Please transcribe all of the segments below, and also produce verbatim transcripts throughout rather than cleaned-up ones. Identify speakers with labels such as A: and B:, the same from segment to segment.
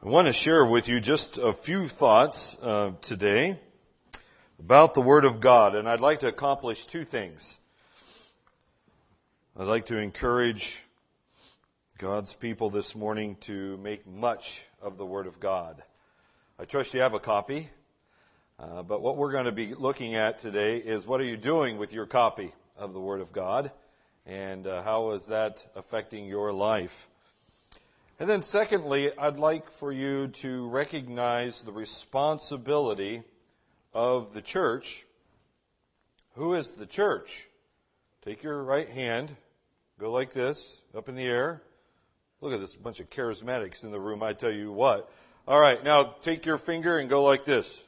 A: I want to share with you just a few thoughts uh, today about the Word of God, and I'd like to accomplish two things. I'd like to encourage God's people this morning to make much of the Word of God. I trust you have a copy, uh, but what we're going to be looking at today is what are you doing with your copy of the Word of God, and uh, how is that affecting your life? And then secondly, I'd like for you to recognize the responsibility of the church. Who is the church? Take your right hand, go like this, up in the air. Look at this bunch of charismatics in the room, I tell you what. All right, now take your finger and go like this.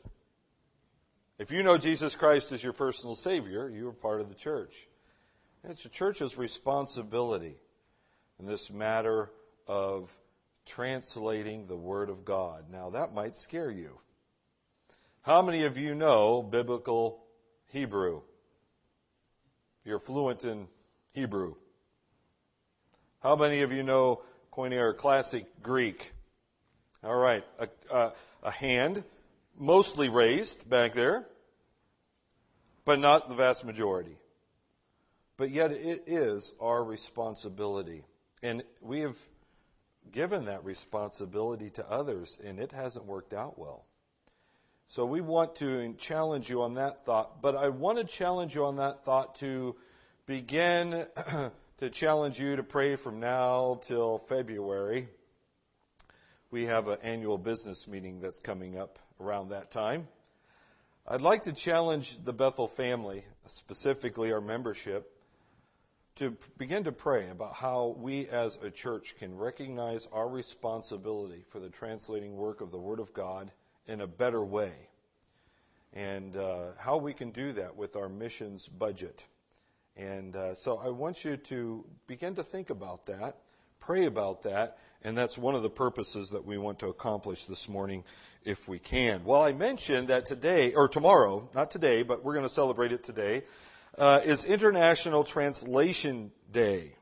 A: If you know Jesus Christ as your personal Savior, you are part of the church. And it's the church's responsibility in this matter of translating the Word of God. Now, that might scare you. How many of you know biblical Hebrew? You're fluent in Hebrew. How many of you know Koine or Classic Greek? All right, a, a, a hand, mostly raised back there, but not the vast majority. But yet it is our responsibility. And we have given that responsibility to others, and it hasn't worked out well. So we want to challenge you on that thought, but I want to challenge you on that thought to begin to challenge you to pray from now till February. We have an annual business meeting that's coming up around that time. I'd like to challenge the Bethel family, specifically our membership, to begin to pray about how we as a church can recognize our responsibility for the translating work of the Word of God in a better way, and uh, how we can do that with our missions budget. And uh, so I want you to begin to think about that, pray about that, and that's one of the purposes that we want to accomplish this morning if we can. Well, I mentioned that today, or tomorrow, not today, but we're going to celebrate it today, Uh, is International Translation Day.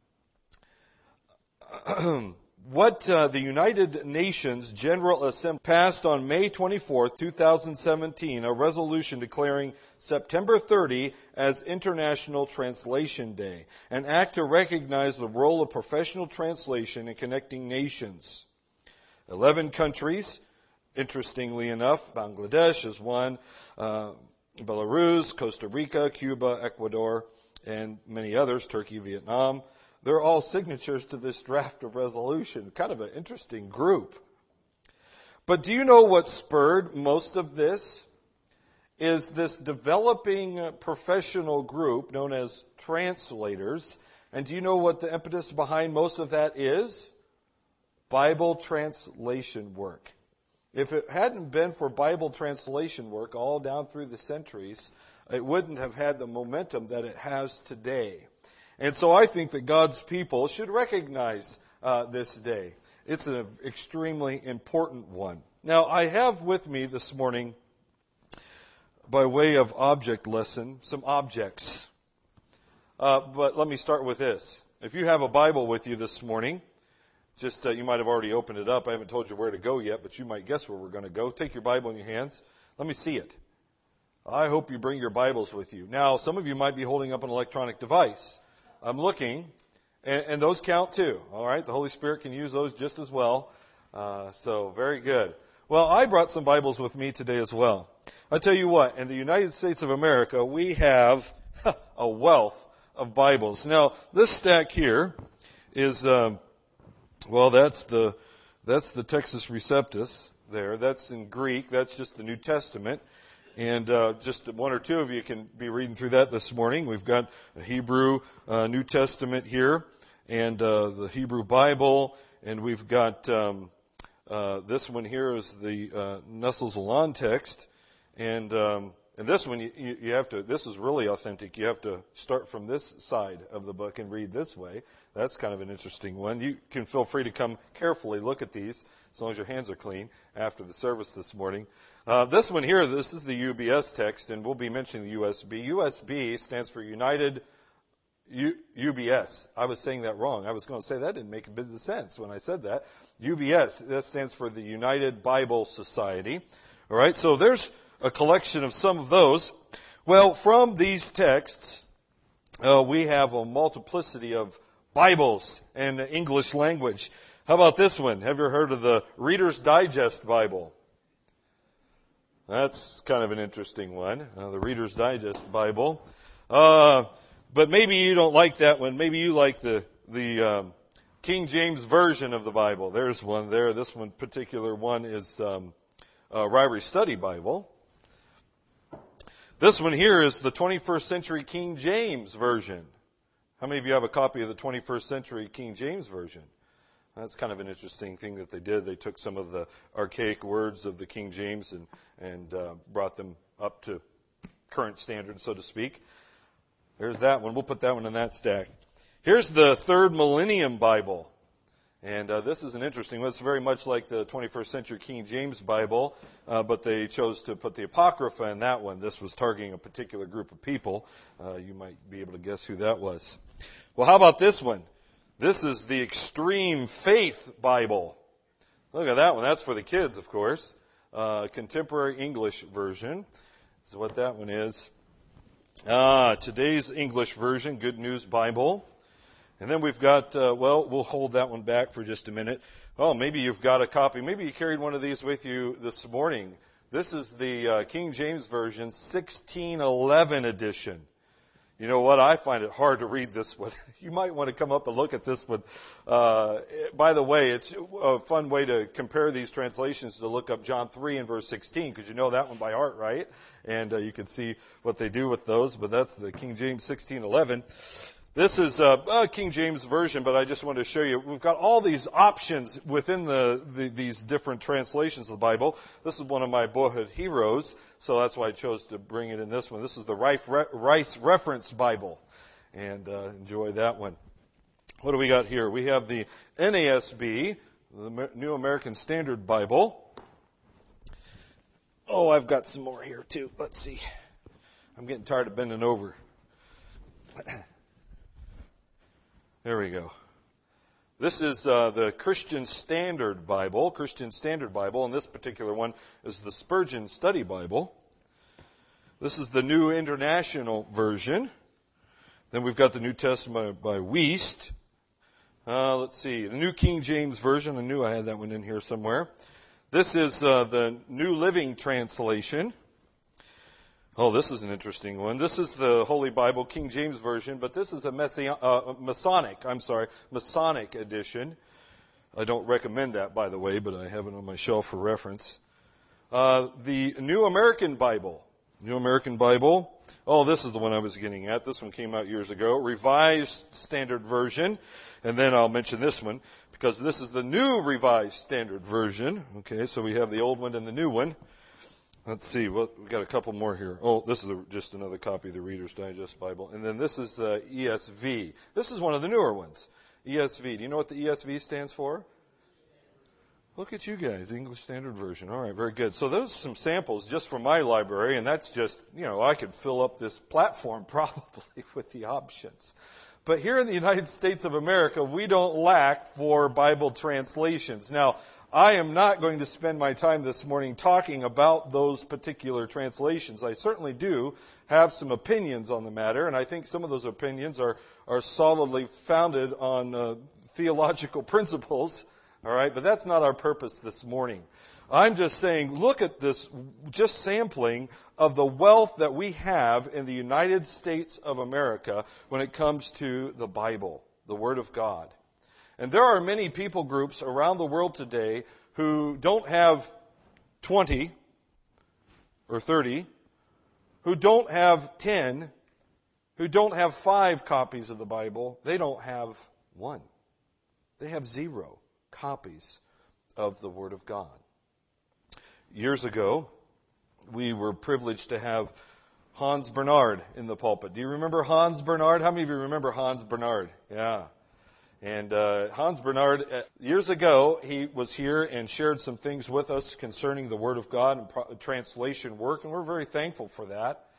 A: What uh, the United Nations General Assembly passed on May twenty-fourth, twenty seventeen, a resolution declaring September thirtieth as International Translation Day, an act to recognize the role of professional translation in connecting nations. Eleven countries, interestingly enough, Bangladesh is one, uh, Belarus, Costa Rica, Cuba, Ecuador, and many others, Turkey, Vietnam. They're all signatures to this draft of resolution. Kind of an interesting group. But do you know what spurred most of this? Is this developing professional group known as translators. And do you know what the impetus behind most of that is? Bible translation work. If it hadn't been for Bible translation work all down through the centuries, it wouldn't have had the momentum that it has today. And so I think that God's people should recognize uh, this day. It's an extremely important one. Now, I have with me this morning, by way of object lesson, some objects. Uh, but let me start with this. If you have a Bible with you this morning, Just, uh, you might have already opened it up. I haven't told you where to go yet, but you might guess where we're going to go. Take your Bible in your hands. Let me see it. I hope you bring your Bibles with you. Now, some of you might be holding up an electronic device. I'm looking, and, and those count too. All right, the Holy Spirit can use those just as well. Uh, so, very good. Well, I brought some Bibles with me today as well. I tell you what, in the United States of America, we have a wealth of Bibles. Now, this stack here is... Um, Well, that's the that's the Textus Receptus there. That's in Greek. That's just the New Testament. And uh, just one or two of you can be reading through that this morning. We've got a Hebrew uh, New Testament here and uh, the Hebrew Bible. And we've got um, uh, this one here is the uh, Nestle Aland text. And um, and this one, you, you have to, this is really authentic. You have to start from this side of the book and read this way. That's kind of an interesting one. You can feel free to come carefully look at these, as long as your hands are clean, after the service this morning. Uh, this one here, this is the U B S text, and we'll be mentioning the U S B. U S B stands for United U, UBS. I was saying that wrong. I was going to say that didn't make a bit of sense when I said that. U B S, that stands for the United Bible Society. All right, so there's a collection of some of those. Well, from these texts, uh, we have a multiplicity of Bibles in the English language. How about this one? Have you heard of the Reader's Digest Bible? That's kind of an interesting one, uh, the Reader's Digest Bible. Uh, but maybe you don't like that one. Maybe you like the the um, King James Version of the Bible. There's one there. This one particular one is um, a Ryrie Study Bible. This one here is the twenty-first century King James Version. How many of you have a copy of the twenty-first century King James Version? That's kind of an interesting thing that they did. They took some of the archaic words of the King James and, and uh, brought them up to current standards, so to speak. There's that one. We'll put that one in that stack. Here's the Third Millennium Bible. And uh, this is an interesting one. It's very much like the twenty-first century King James Bible, uh, but they chose to put the Apocrypha in that one. This was targeting a particular group of people. Uh, you might be able to guess who that was. Well, how about this one? This is the Extreme Faith Bible. Look at that one. That's for the kids, of course. Uh, Contemporary English Version is what that one is. Ah, today's English version, Good News Bible. And then we've got, uh, well, we'll hold that one back for just a minute. Oh, maybe you've got a copy. Maybe you carried one of these with you this morning. This is the uh, King James Version, sixteen eleven edition. You know what? I find it hard to read this one. You might want to come up and look at this one. Uh, by the way, it's a fun way to compare these translations to look up John three and verse sixteen, because you know that one by heart, right? And uh, you can see what they do with those, but that's the King James sixteen eleven. This is a, a King James Version, but I just wanted to show you, we've got all these options within the, the these different translations of the Bible. This is one of my boyhood heroes, so that's why I chose to bring it in this one. This is the Rice, Rice Reference Bible, and uh, enjoy that one. What do we got here? We have the N A S B, the New American Standard Bible. Oh, I've got some more here too. Let's see. I'm getting tired of bending over. There we go. This is uh, the Christian Standard Bible, Christian Standard Bible, and this particular one is the Spurgeon Study Bible. This is the New International Version. Then we've got the New Testament by Wuest. Uh, let's see, the New King James Version. I knew I had that one in here somewhere. This is uh, the New Living Translation. Oh, this is an interesting one. This is the Holy Bible, King James Version, but this is a Messian, uh, Masonic, I'm sorry, Masonic edition. I don't recommend that, by the way, but I have it on my shelf for reference. Uh, the New American Bible. New American Bible. Oh, this is the one I was getting at. This one came out years ago. Revised Standard Version. And then I'll mention this one, because this is the New Revised Standard Version. Okay, so we have the old one and the new one. Let's see, well, we've got a couple more here. Oh, this is a, just another copy of the Reader's Digest Bible. And then this is uh, E S V. This is one of the newer ones. E S V. Do you know what the E S V stands for? Look at you guys, English Standard Version. All right, very good. So those are some samples just from my library, and that's just, you know, I could fill up this platform probably with the options. But here in the United States of America, we don't lack for Bible translations. Now, I am not going to spend my time this morning talking about those particular translations. I certainly do have some opinions on the matter, and I think some of those opinions are, are solidly founded on uh, theological principles, all right? But that's not our purpose this morning. I'm just saying, look at this, just sampling of the wealth that we have in the United States of America when it comes to the Bible, the Word of God. And there are many people groups around the world today who don't have twenty or thirty, who don't have ten, who don't have five copies of the Bible. They don't have one. They have zero copies of the Word of God. Years ago, we were privileged to have Hans Bernard in the pulpit. Do you remember Hans Bernard? How many of you remember Hans Bernard? Yeah. And uh, Hans Bernard, uh, years ago, he was here and shared some things with us concerning the Word of God and pro- translation work, and we're very thankful for that.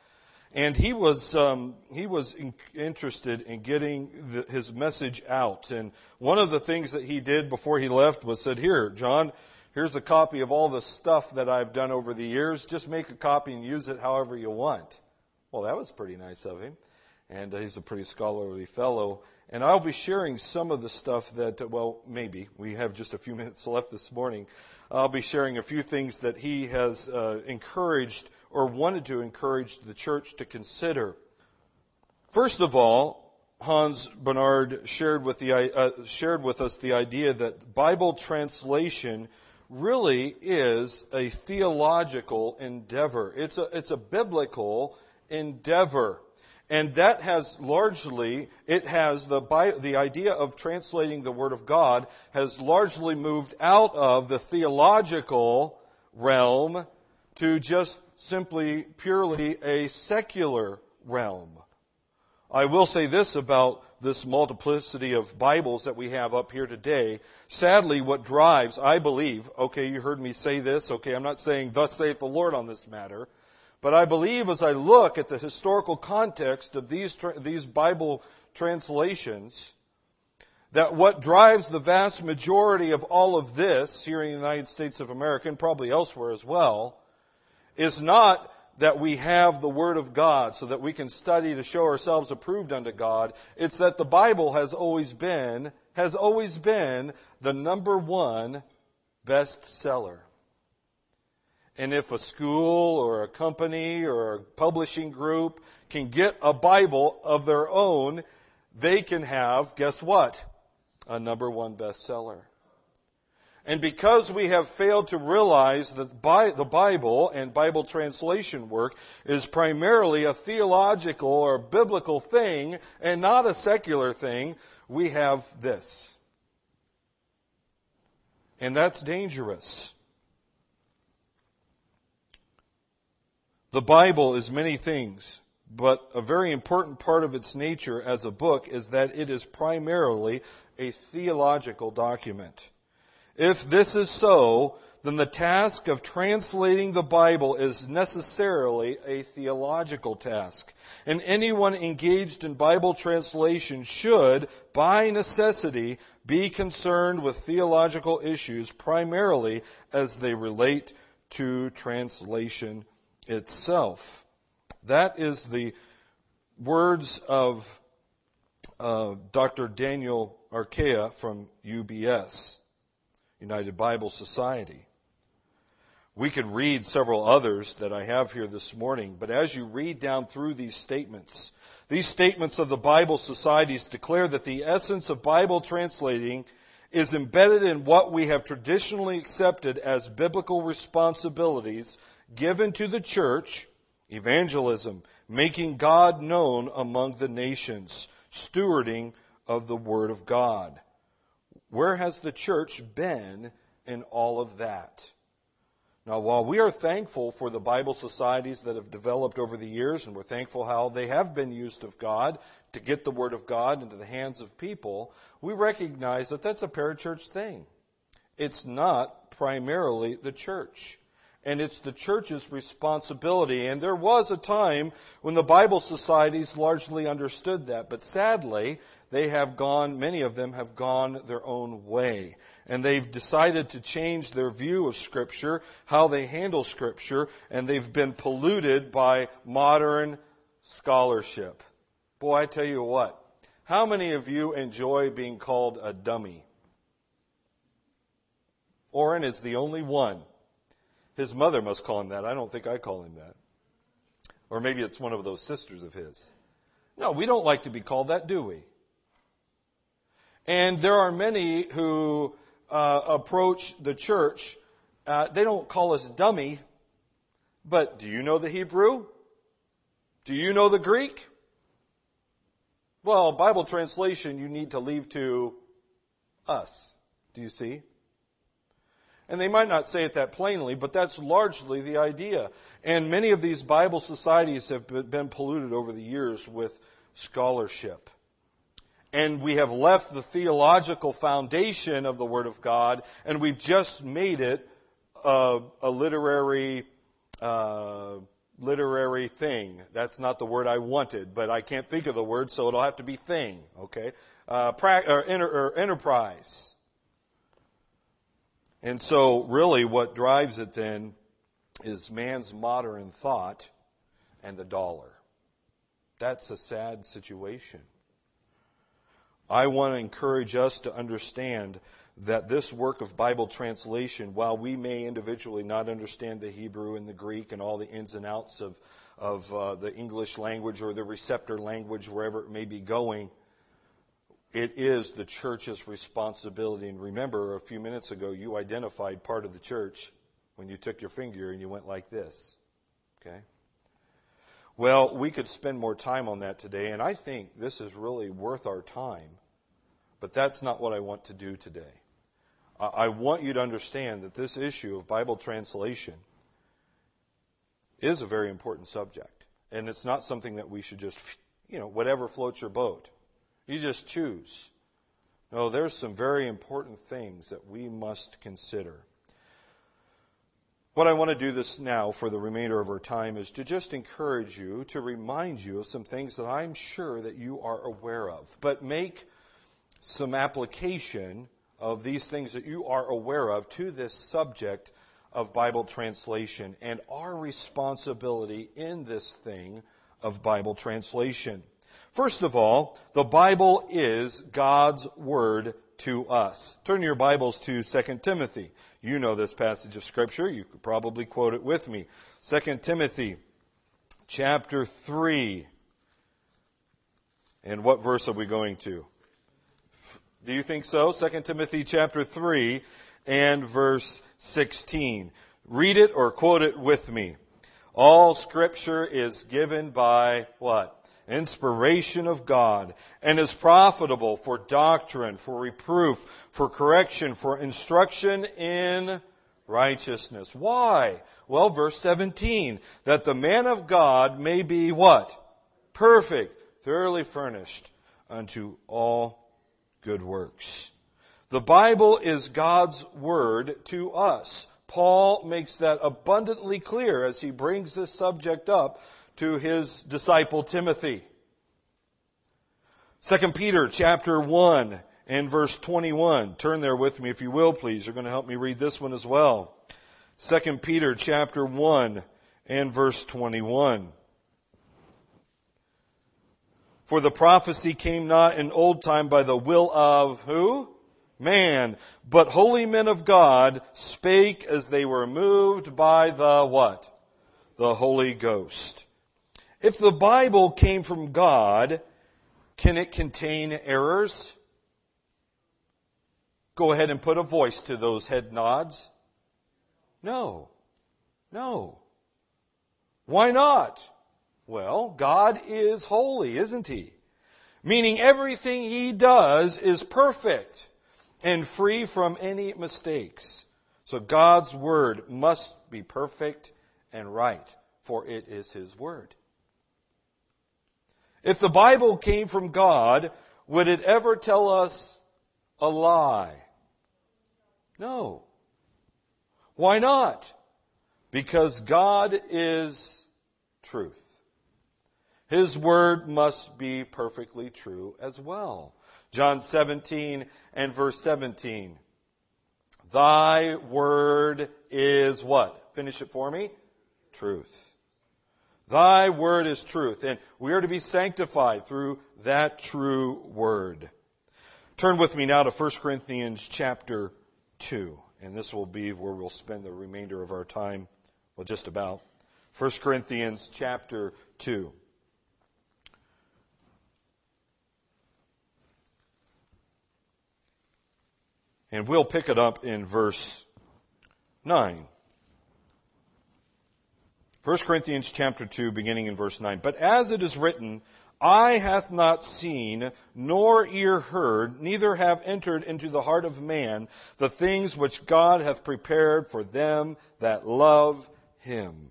A: And he was um, he was in, interested in getting the, his message out. And one of the things that he did before he left was said, "Here, John, here's a copy of all the stuff that I've done over the years. Just make a copy and use it however you want." Well, that was pretty nice of him. And uh, he's a pretty scholarly fellow. And I'll be sharing some of the stuff that, uh, well, maybe. We have just a few minutes left this morning. I'll be sharing a few things that he has uh, encouraged or wanted to encourage the church to consider. First of all, Hans Bernard shared with the uh, shared with us the idea that Bible translation really is a theological endeavor. It's a it's a biblical endeavor. And that has largely, it has, the the idea of translating the Word of God has largely moved out of the theological realm to just simply, purely a secular realm. I will say this about this multiplicity of Bibles that we have up here today. Sadly, what drives, I believe, okay, you heard me say this, okay, I'm not saying thus saith the Lord on this matter, but I believe as I look at the historical context of these these Bible translations, that what drives the vast majority of all of this here in the United States of America, and probably elsewhere as well, is not that we have the Word of God so that we can study to show ourselves approved unto God. It's that the Bible has always been, has always been the number one bestseller. And if a school or a company or a publishing group can get a Bible of their own, they can have, guess what? A number one bestseller. And because we have failed to realize that the Bible and Bible translation work is primarily a theological or biblical thing and not a secular thing, we have this. And that's dangerous. The Bible is many things, but a very important part of its nature as a book is that it is primarily a theological document. If this is so, then the task of translating the Bible is necessarily a theological task. And anyone engaged in Bible translation should, by necessity, be concerned with theological issues primarily as they relate to translation itself. That is the words of uh, Doctor Daniel Arkea from U B S, United Bible Society. We could read several others that I have here this morning, but as you read down through these statements, these statements of the Bible societies declare that the essence of Bible translating is embedded in what we have traditionally accepted as biblical responsibilities given to the church: evangelism, making God known among the nations, stewarding of the Word of God. Where has the church been in all of that? Now, while we are thankful for the Bible societies that have developed over the years, and we're thankful how they have been used of God to get the Word of God into the hands of people, we recognize that that's a parachurch thing. It's not primarily the church. And it's the church's responsibility. And there was a time when the Bible societies largely understood that. But sadly, they have gone, many of them have gone their own way. And they've decided to change their view of Scripture, how they handle Scripture, and they've been polluted by modern scholarship. Boy, I tell you what, how many of you enjoy being called a dummy? Orrin is the only one. His mother must call him that. I don't think I call him that. Or maybe it's one of those sisters of his. No, we don't like to be called that, do we? And there are many who uh, approach the church. Uh, they don't call us dummy, but do you know the Hebrew? Do you know the Greek? Well, Bible translation you need to leave to us. Do you see? And they might not say it that plainly, but that's largely the idea. And many of these Bible societies have been polluted over the years with scholarship. And we have left the theological foundation of the Word of God, and we've just made it a, a literary uh, literary thing. That's not the word I wanted, but I can't think of the word, so it'll have to be thing, okay? Uh, pra- or, enter- or enterprise. And so really what drives it then is man's modern thought and the dollar. That's a sad situation. I want to encourage us to understand that this work of Bible translation, while we may individually not understand the Hebrew and the Greek and all the ins and outs of, of uh, the English language or the receptor language, wherever it may be going, it is the church's responsibility. And remember, a few minutes ago, you identified part of the church when you took your finger and you went like this. Okay? Well, we could spend more time on that today, and I think this is really worth our time. But that's not what I want to do today. I want you to understand that this issue of Bible translation is a very important subject. And it's not something that we should just, you know, whatever floats your boat. You just choose. No, there's some very important things that we must consider. What I want to do this now for the remainder of our time is to just encourage you, to remind you of some things that I'm sure that you are aware of. But make some application of these things that you are aware of to this subject of Bible translation and our responsibility in this thing of Bible translation. First of all, the Bible is God's Word to us. Turn your Bibles to Second Timothy. You know this passage of Scripture. You could probably quote it with me. Second Timothy chapter three. And what verse are we going to? Do you think so? Second Timothy chapter three and verse sixteen. Read it or quote it with me. All Scripture is given by what? Inspiration of God, and is profitable for doctrine, for reproof, for correction, for instruction in righteousness. Why? Well, verse seventeen, that the man of God may be what? Perfect, thoroughly furnished unto all good works. The Bible is God's Word to us. Paul makes that abundantly clear as he brings this subject up to his disciple Timothy. Second Peter chapter one and verse twenty-one. Turn there with me if you will, please. You're going to help me read this one as well. Second Peter chapter one and verse twenty-one. For the prophecy came not in old time by the will of who? Man. But holy men of God spake as they were moved by the what? The Holy Ghost. If the Bible came from God, can it contain errors? Go ahead and put a voice to those head nods. No. No. Why not? Well, God is holy, isn't He? Meaning everything He does is perfect and free from any mistakes. So God's Word must be perfect and right, for it is His Word. If the Bible came from God, would it ever tell us a lie? No. Why not? Because God is truth. His Word must be perfectly true as well. John seventeen and verse seventeen. Thy Word is what? Finish it for me. Truth. Thy Word is truth. And we are to be sanctified through that true Word. Turn with me now to First Corinthians chapter two. And this will be where we'll spend the remainder of our time. Well, just about. First Corinthians chapter two. And we'll pick it up in verse nine. First Corinthians chapter two, beginning in verse nine. But as it is written, eye hath not seen, nor ear heard, neither have entered into the heart of man the things which God hath prepared for them that love Him.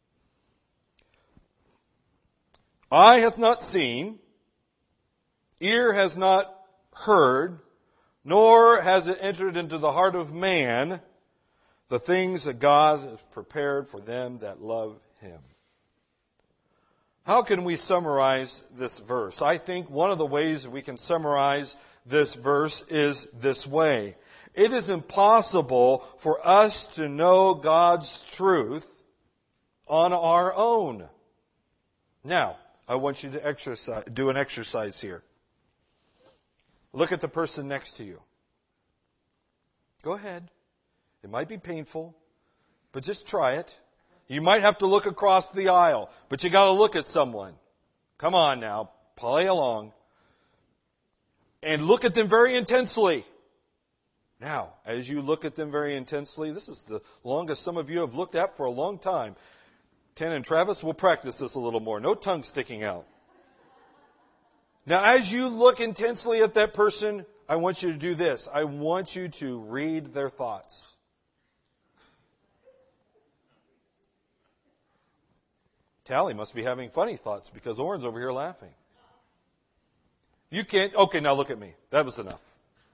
A: Eye hath not seen, ear has not heard, nor has it entered into the heart of man the things that God has prepared for them that love Him. How can we summarize this verse? I think one of the ways we can summarize this verse is this way. It is impossible for us to know God's truth on our own. Now, I want you to exercise, do an exercise here. Look at the person next to you. Go ahead. It might be painful, but just try it. You might have to look across the aisle, but you got to look at someone. Come on now, play along. And look at them very intensely. Now, as you look at them very intensely, this is the longest some of you have looked at for a long time. Ten and Travis, we'll practice this a little more. No tongue sticking out. Now, as you look intensely at that person, I want you to do this. I want you to read their thoughts. Tally must be having funny thoughts because Oren's over here laughing. You can't, okay, now look at me. That was enough.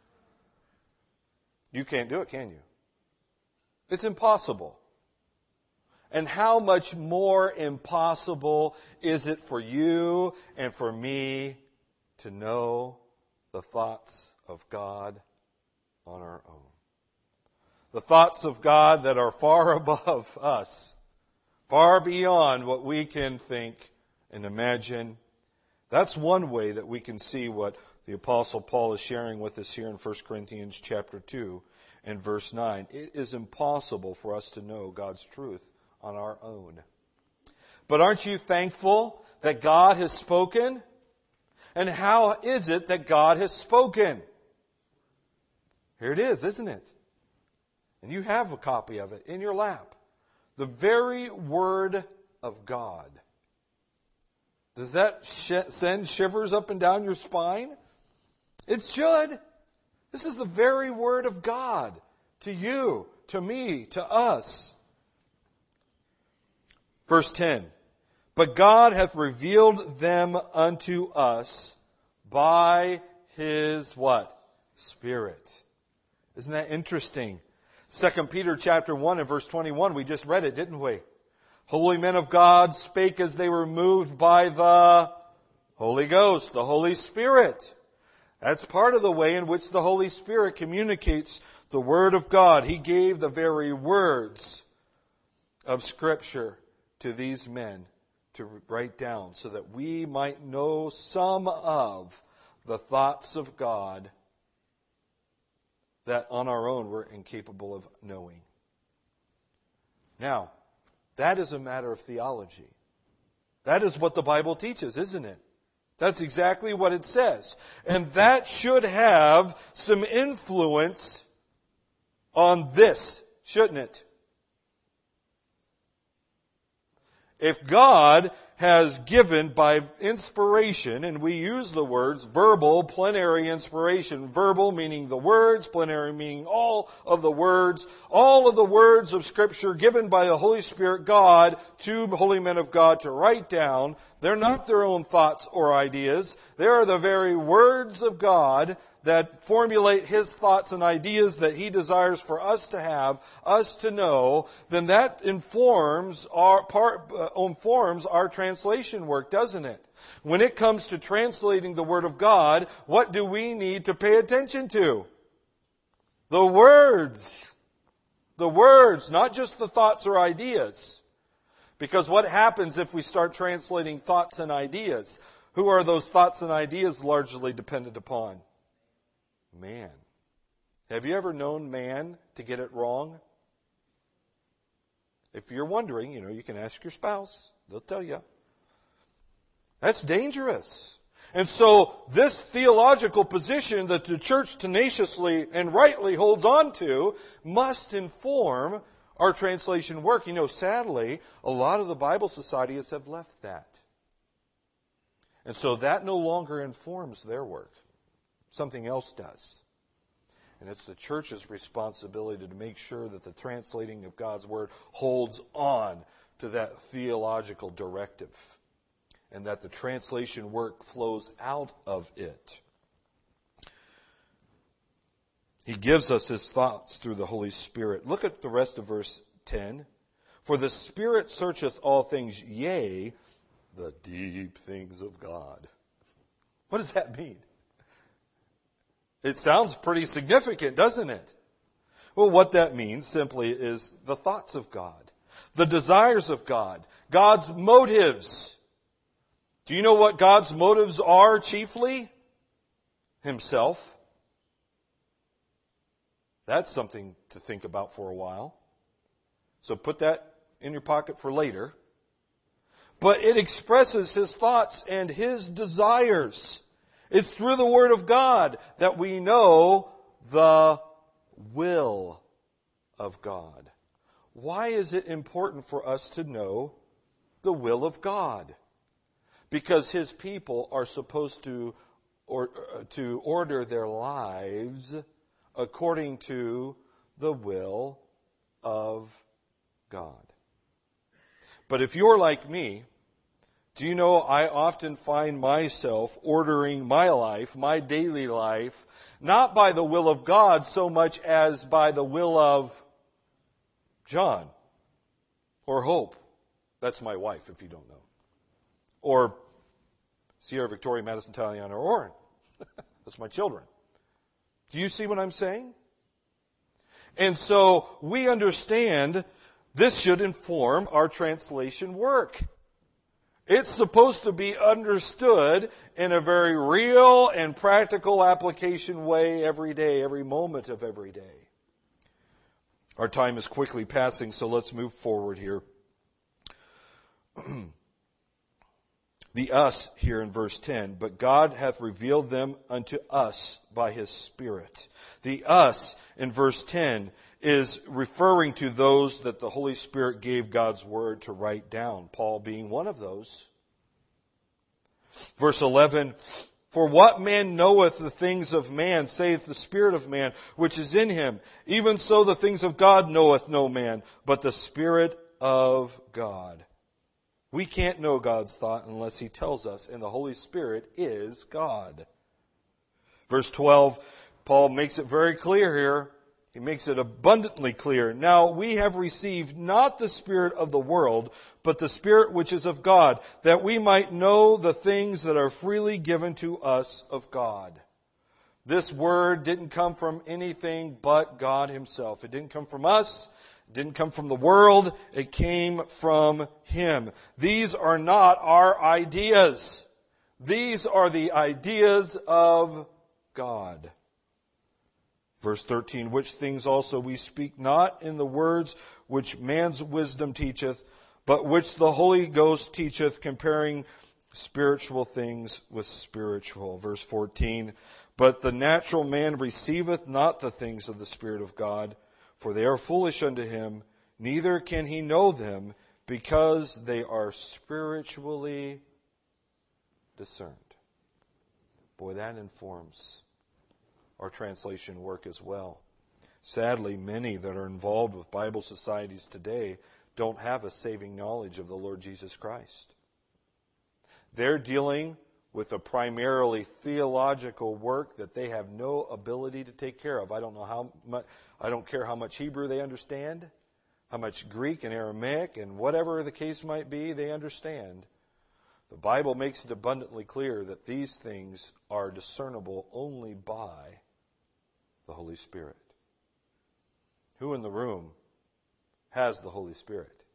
A: You can't do it, can you? It's impossible. And how much more impossible is it for you and for me to know the thoughts of God on our own? The thoughts of God that are far above us, far beyond what we can think and imagine. That's one way that we can see what the Apostle Paul is sharing with us here in First Corinthians chapter two and verse nine. It is impossible for us to know God's truth on our own. But aren't you thankful that God has spoken? And how is it that God has spoken? Here it is, isn't it? And you have a copy of it in your lap. The very Word of God. Does that sh- send shivers up and down your spine? It should. This is the very Word of God to you, to me, to us. Verse ten. But God hath revealed them unto us by His what? Spirit. Isn't that interesting? Second Peter chapter one and verse twenty-one, we just read it, didn't we? Holy men of God spake as they were moved by the Holy Ghost, the Holy Spirit. That's part of the way in which the Holy Spirit communicates the Word of God. He gave the very words of Scripture to these men to write down so that we might know some of the thoughts of God that on our own we're incapable of knowing. Now, that is a matter of theology. That is what the Bible teaches, isn't it? That's exactly what it says. And that should have some influence on this, shouldn't it? If God has given by inspiration, and we use the words verbal, plenary inspiration, verbal meaning the words, plenary meaning all of the words, all of the words of Scripture given by the Holy Spirit, God, to holy men of God to write down, they're not their own thoughts or ideas. They are the very words of God that formulate His thoughts and ideas that He desires for us to have, us to know. Then that informs our part, uh, informs our translation work, doesn't it? When it comes to translating the Word of God, what do we need to pay attention to? The words. The words, not just the thoughts or ideas. Because what happens if we start translating thoughts and ideas? Who are those thoughts and ideas largely dependent upon? Man. Have you ever known man to get it wrong? If you're wondering, you know, you can ask your spouse. They'll tell you. That's dangerous. And so this theological position that the church tenaciously and rightly holds on to must inform our translation work. You know, sadly, a lot of the Bible societies have left that. And so that no longer informs their work. Something else does. And it's the church's responsibility to make sure that the translating of God's Word holds on to that theological directive and that the translation work flows out of it. He gives us His thoughts through the Holy Spirit. Look at the rest of verse ten. For the Spirit searcheth all things, yea, the deep things of God. What does that mean? It sounds pretty significant, doesn't it? Well, what that means simply is the thoughts of God, the desires of God, God's motives. Do you know what God's motives are chiefly? Himself. That's something to think about for a while. So put that in your pocket for later. But it expresses His thoughts and His desires. It's through the Word of God that we know the will of God. Why is it important for us to know the will of God? Because His people are supposed to, or, uh, to order their lives according to the will of God. But if you're like me, do you know I often find myself ordering my life, my daily life, not by the will of God so much as by the will of John or Hope. That's my wife, if you don't know. Or Sierra, Victoria, Madison, Taliana, or Orrin. That's my children. Do you see what I'm saying? And so we understand this should inform our translation work. It's supposed to be understood in a very real and practical application way every day, every moment of every day. Our time is quickly passing, so let's move forward here. The us here in verse ten, but God hath revealed them unto us by His Spirit. The us in verse ten is referring to those that the Holy Spirit gave God's Word to write down, Paul being one of those. Verse eleven, for what man knoweth the things of man, saith the Spirit of man, which is in him? Even so the things of God knoweth no man, but the Spirit of God. We can't know God's thought unless He tells us, and the Holy Spirit is God. Verse twelve, Paul makes it very clear here. He makes it abundantly clear. Now we have received not the spirit of the world, but the Spirit which is of God, that we might know the things that are freely given to us of God. This word didn't come from anything but God Himself. It didn't come from us. It didn't come from the world. It came from Him. These are not our ideas. These are the ideas of God. Verse thirteen, which things also we speak not in the words which man's wisdom teacheth, but which the Holy Ghost teacheth, comparing spiritual things with spiritual. Verse fourteen, but the natural man receiveth not the things of the Spirit of God, for they are foolish unto him, neither can he know them, because they are spiritually discerned. Boy, that informs our translation work as well. Sadly, many that are involved with Bible societies today don't have a saving knowledge of the Lord Jesus Christ. They're dealing with a primarily theological work that they have no ability to take care of. I don't know how much, I don't care how much Hebrew they understand, how much Greek and Aramaic and whatever the case might be they understand. The Bible makes it abundantly clear that these things are discernible only by the Holy Spirit. Who in the room has the Holy Spirit?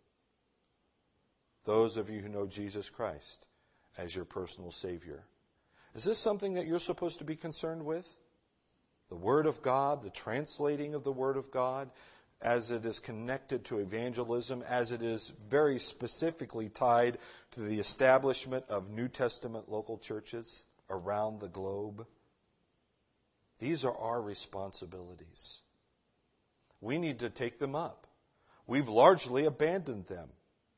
A: Those of you who know Jesus Christ as your personal Savior. Is this something that you're supposed to be concerned with? The Word of God, the translating of the Word of God, as it is connected to evangelism, as it is very specifically tied to the establishment of New Testament local churches around the globe. These are our responsibilities. We need to take them up. We've largely abandoned them.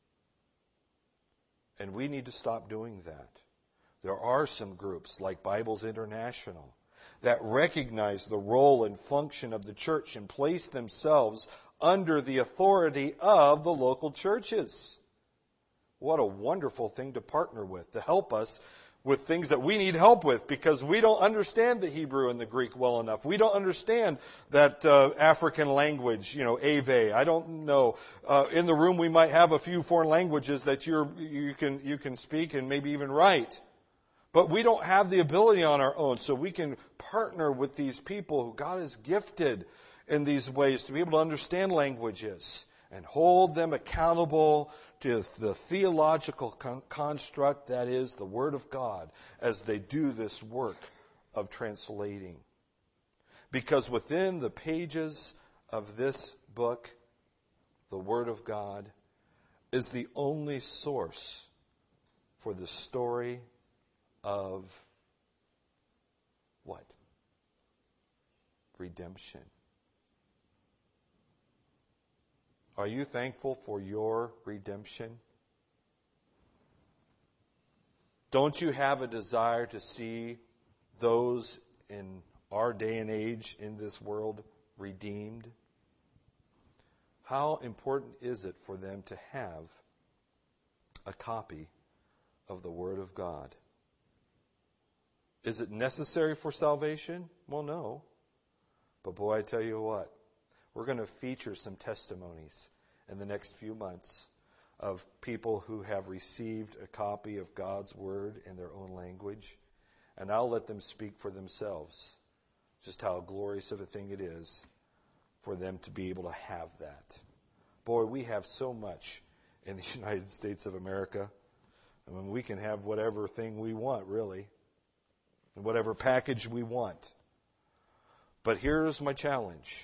A: And we need to stop doing that. There are some groups like Bibles International that recognize the role and function of the church and place themselves under the authority of the local churches. What a wonderful thing to partner with, to help us with things that we need help with because we don't understand the Hebrew and the Greek well enough. We don't understand that uh, African language, you know, Ave. I don't know. Uh, in the room, we might have a few foreign languages that you're, you can you can speak and maybe even write. But we don't have the ability on our own, so we can partner with these people who God has gifted in these ways to be able to understand languages and hold them accountable to the theological con- construct that is the Word of God as they do this work of translating. Because within the pages of this book, the Word of God is the only source for the story of what? Redemption. Are you thankful for your redemption? Don't you have a desire to see those in our day and age in this world redeemed? How important is it for them to have a copy of the Word of God? Is it necessary for salvation? Well, no. But boy, I tell you what, we're going to feature some testimonies in the next few months of people who have received a copy of God's Word in their own language. And I'll let them speak for themselves just how glorious of a thing it is for them to be able to have that. Boy, we have so much in the United States of America. I mean, we can have whatever thing we want, really, and whatever package we want. But here's my challenge.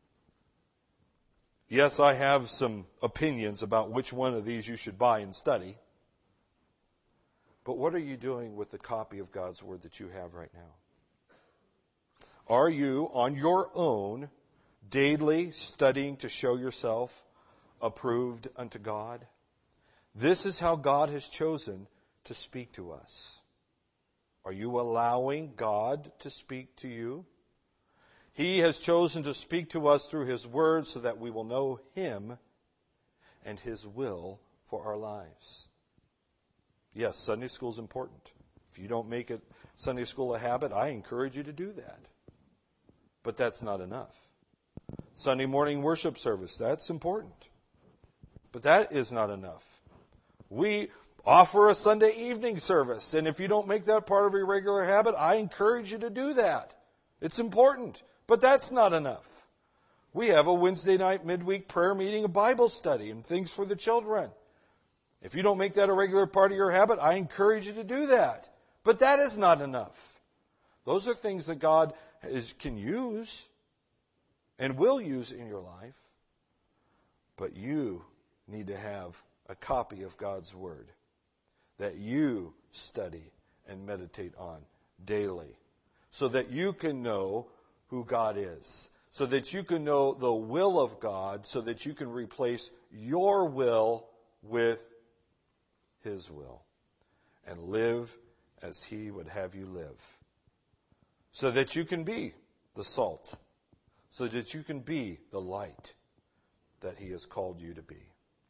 A: Yes, I have some opinions about which one of these you should buy and study. But what are you doing with the copy of God's Word that you have right now? Are you, on your own, daily studying to show yourself approved unto God? This is how God has chosen to speak to us. Are you allowing God to speak to you? He has chosen to speak to us through His Word so that we will know Him and His will for our lives. Yes, Sunday school is important. If you don't make it Sunday school a habit, I encourage you to do that. But that's not enough. Sunday morning worship service, that's important. But that is not enough. We offer a Sunday evening service, and if you don't make that part of your regular habit, I encourage you to do that. It's important. But that's not enough. We have a Wednesday night midweek prayer meeting, a Bible study, and things for the children. If you don't make that a regular part of your habit, I encourage you to do that. But that is not enough. Those are things that God is, can use and will use in your life. But you need to have a copy of God's Word that you study and meditate on daily so that you can know who God is, so that you can know the will of God, so that you can replace your will with His will and live as He would have you live, so that you can be the salt, so that you can be the light that He has called you to be.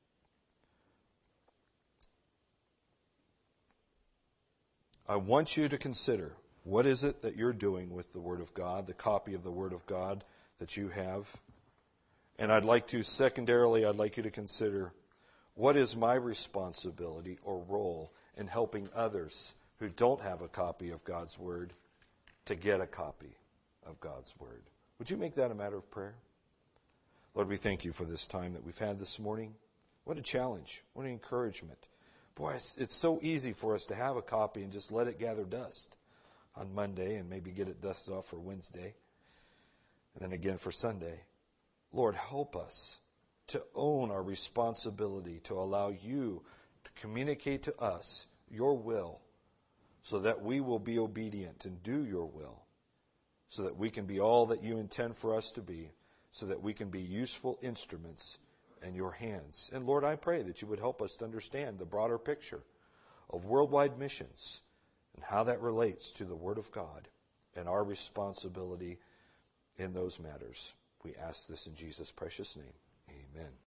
A: I want you to consider, what is it that you're doing with the Word of God, the copy of the Word of God that you have? And I'd like to, secondarily, I'd like you to consider, what is my responsibility or role in helping others who don't have a copy of God's Word to get a copy of God's Word? Would you make that a matter of prayer? Lord, we thank you for this time that we've had this morning. What a challenge. What an encouragement. Boy, it's, it's so easy for us to have a copy and just let it gather dust on Monday and maybe get it dusted off for Wednesday and then again for Sunday. Lord, help us to own our responsibility to allow you to communicate to us your will so that we will be obedient and do your will, so that we can be all that you intend for us to be, so that we can be useful instruments in your hands. And Lord, I pray that you would help us to understand the broader picture of worldwide missions and how that relates to the Word of God and our responsibility in those matters. We ask this in Jesus' precious name. Amen.